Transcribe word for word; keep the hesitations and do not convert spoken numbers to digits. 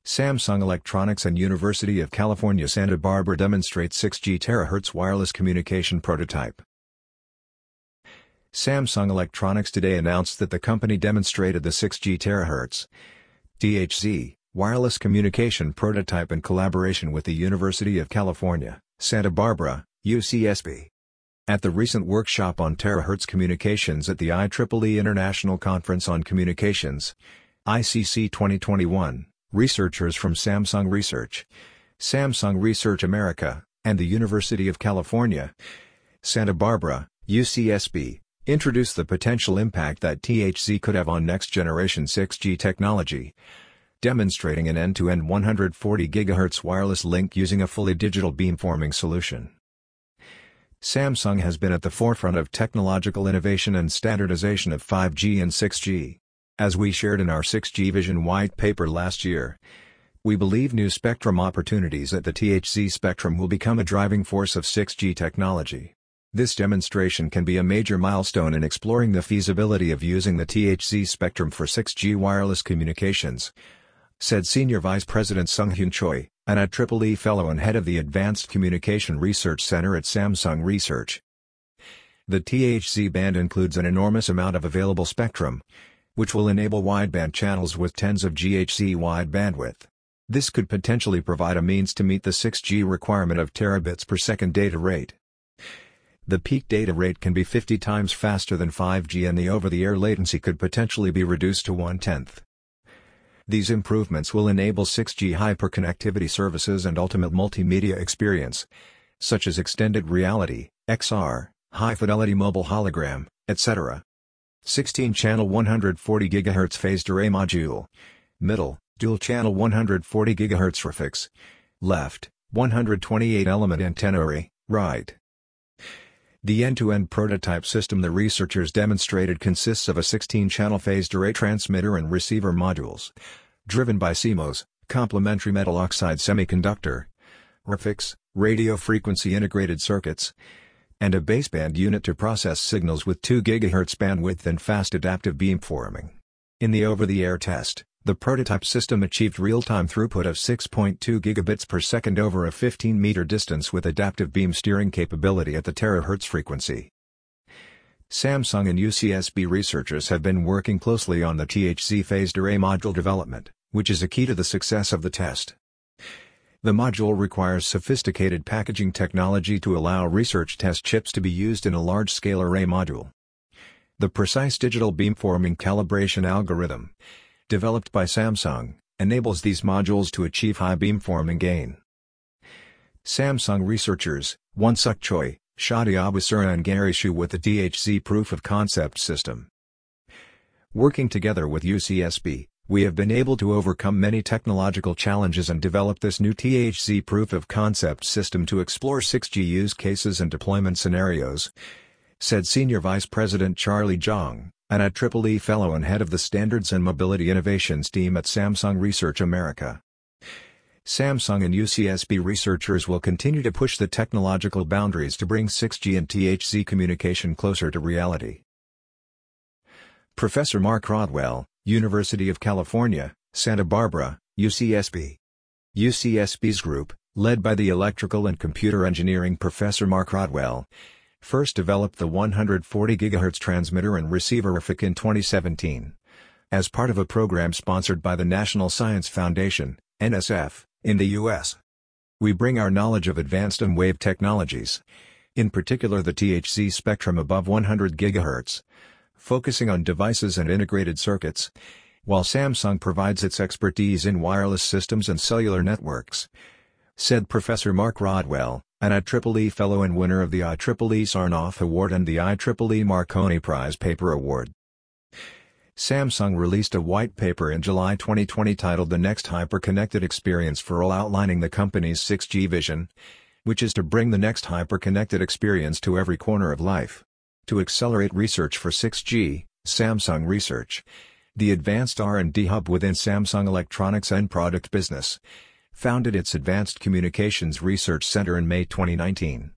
Samsung Electronics and University of California Santa Barbara demonstrate six G terahertz wireless communication prototype. Samsung Electronics today announced that the company demonstrated the six G terahertz T H Z wireless communication prototype in collaboration with the University of California, Santa Barbara, U C S B. At the recent workshop on terahertz communications at the I triple E International Conference on Communications, I C C twenty twenty-one, researchers from Samsung Research, Samsung Research America, and the University of California, Santa Barbara, U C S B, introduced the potential impact that T H Z could have on next-generation six G technology, demonstrating an end-to-end one hundred forty gigahertz wireless link using a fully digital beamforming solution. Samsung has been at the forefront of technological innovation and standardization of five G and six G. As we shared in our six G Vision white paper last year, we believe new spectrum opportunities at the T H Z spectrum will become a driving force of six G technology. This demonstration can be a major milestone in exploring the feasibility of using the T H Z spectrum for six G wireless communications, said Senior Vice President Sung-Hyun Choi, an I triple E Fellow and head of the Advanced Communication Research Center at Samsung Research. The T H Z band includes an enormous amount of available spectrum, which will enable wideband channels with tens of gigahertz wide bandwidth. This could potentially provide a means to meet the six G requirement of terabits per second data rate. The peak data rate can be fifty times faster than five G and the over-the-air latency could potentially be reduced to one-tenth. These improvements will enable six G hyperconnectivity services and ultimate multimedia experience, such as extended reality, X R, high-fidelity mobile hologram, et cetera. sixteen channel one hundred forty gigahertz phased array module. Middle, dual-channel one hundred forty gigahertz refix. Left, one hundred twenty-eight element antenna array, right. The end-to-end prototype system the researchers demonstrated consists of a sixteen channel phased array transmitter and receiver modules, driven by C M O S, complementary metal oxide semiconductor, R F I Cs, radio frequency integrated circuits, and a baseband unit to process signals with two gigahertz bandwidth and fast adaptive beamforming. In the over-the-air test, the prototype system achieved real-time throughput of six point two gigabits per second over a fifteen meter distance with adaptive beam steering capability at the terahertz frequency. Samsung and U C S B researchers have been working closely on the T H Z phased array module development, which is a key to the success of the test. The module requires sophisticated packaging technology to allow research test chips to be used in a large-scale array module. The precise digital beamforming calibration algorithm, developed by Samsung, enables these modules to achieve high beamforming gain. Samsung researchers, Won-Suk Choi, Shadi Abusura and Gary Shu with the T H Z proof of concept system. Working together with U C S B, we have been able to overcome many technological challenges and develop this new T H Z proof of concept system to explore six G use cases and deployment scenarios, said Senior Vice President Charlie Zhang, an I triple E Fellow and head of the Standards and Mobility Innovations team at Samsung Research America. Samsung and U C S B researchers will continue to push the technological boundaries to bring six G and T H Z communication closer to reality. Professor Mark Rodwell, University of California, Santa Barbara, U C S B. U C S B's group, led by the electrical and computer engineering professor Mark Rodwell, first developed the one hundred forty gigahertz transmitter and receiver R F I C in twenty seventeen. As part of a program sponsored by the National Science Foundation, N S F, in the U S. We bring our knowledge of advanced M-wave technologies, in particular the T H Z spectrum above one hundred gigahertz, focusing on devices and integrated circuits, while Samsung provides its expertise in wireless systems and cellular networks, said Professor Mark Rodwell, an I triple E Fellow and winner of the I triple E Sarnoff Award and the I triple E Marconi Prize Paper Award. Samsung released a white paper in July twenty twenty titled The Next Hyper-Connected Experience for All, outlining the company's six G vision, which is to bring the next hyper-connected experience to every corner of life. To accelerate research for six G, Samsung Research, the advanced R and D hub within Samsung Electronics and product business, founded its Advanced Communications Research Center in May twenty nineteen.